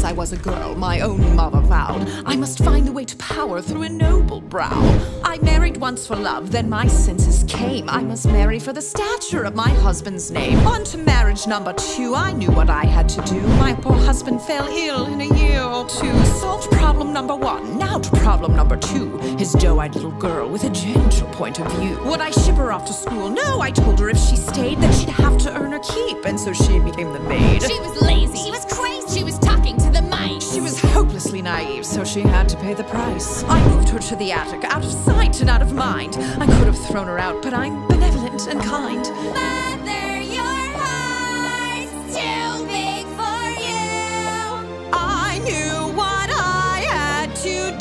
I was a girl, my own mother vowed I must find the way to power through a noble brow. I married once for love, then my senses came. I must marry for the stature of my husband's name. On to marriage number 2, I knew what I had to do. My poor husband fell ill in a year or 2. Solved problem number 1, now to problem number 2. His doe-eyed little girl with a gentle point of view. Would I ship her off to school? No, I told her if she stayed, then she'd have to earn her keep, and so she became the maid. She was lazy, she was crazy, she was talking to the mice. She was hopelessly naive, so she had to pay the price. I moved her to the attic, out of sight and out of mind. I could have thrown her out, but I'm benevolent and kind. Mother, your heart's too big for you. I knew what I had to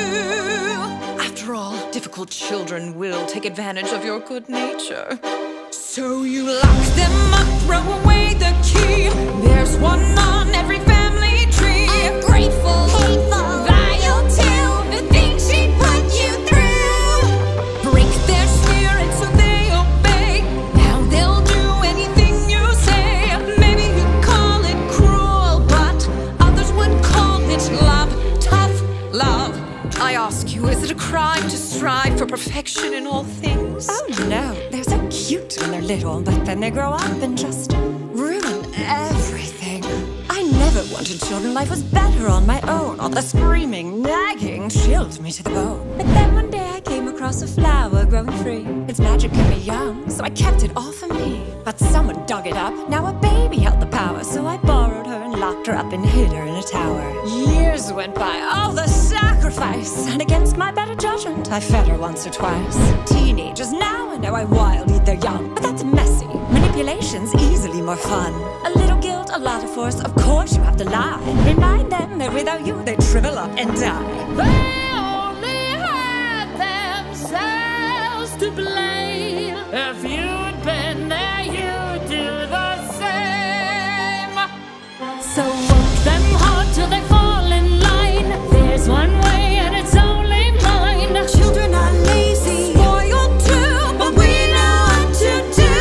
do. After all, difficult children will take advantage of your good nature. So you lock them up, throw away the key. There's one on every family tree. Ungrateful, hateful, vile too. The things she put you through. Break their spirit so they obey. Now they'll do anything you say. Maybe you call it cruel, but others would call it love. Tough love. I ask you, is it a crime to strive for perfection in all things? Oh no, they're so cute when they're little, but then they grow up and just ruin everything. I never wanted children, life was better on my own. All the screaming, nagging chilled me to the bone. But then one day I came across a flower growing free. Its magic kept me young, so I kept it all for me. But someone dug it up, now a baby held the power. So I borrowed her and locked her up and hid her in a tower. Years went by, all the sacrifice, and against my better judgment, I fed her once or twice. Teenagers now and now I wild eat their young, but that's messy. Manipulation's easily more fun. A little guilt, a lot of force, of course you have to lie. Remind them that without you they shrivel up and die. They only had themselves to blame. If you'd been there, you'd do the same. So work them hard till they fall in line. There's one way and it's only mine. Children are lazy, spoiled too, but we know what to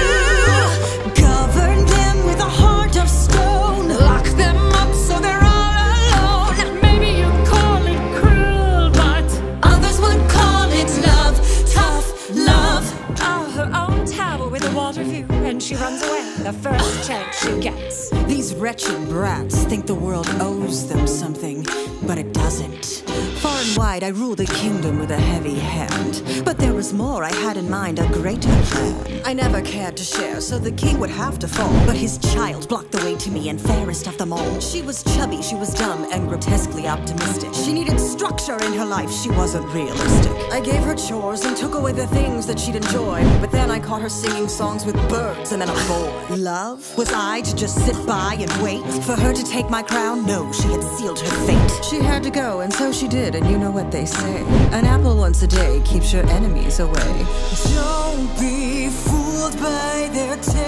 do. Govern them with a heart of stone. Lock them up so they're all alone. Maybe you call it cruel, but Others would call it love, tough love. Oh, her own tower with a water view, and she runs away the first chance she gets. These wretched brats think the world owes them something, but it doesn't. Far and wide I rule the kingdom with a heavy hand, but there was more I had in mind, a greater plan. I never cared to share, so the king would have to fall, but his child blocked the way to me, and fairest of them all. She was chubby, she was dumb, and grotesquely optimistic. She needed structure in her life, she wasn't realistic. I gave her chores and took away the things that she'd enjoy, but then I caught her singing songs with birds and then a boy. Love? Was I to just sit by and wait for her to take my crown? No, she had sealed her fate. She had to go, and so she did, and you know what they say. An apple once a day keeps your enemies away. Don't be fooled by their